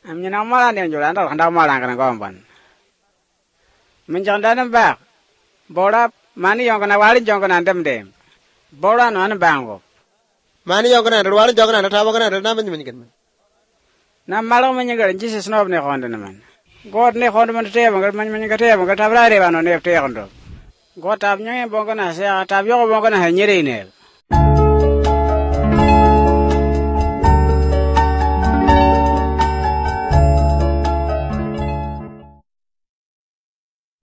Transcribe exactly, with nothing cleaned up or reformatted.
Amnyina mala ne njula ndal khanda mala ngana gomban. Minjang danam ba. Bora mani yongana wali jongana ndem dem. Bora no an bango. Mani yongana ndo wali jongana ndo tabogana ndo namen mingen. Na malo menyegar Jesus nob ne khonde man. God ne khonde man te bangal man man gate bangal tabrare bano ne te khondo. God tab nyange bongana se tab yo bongana ha nyere ne.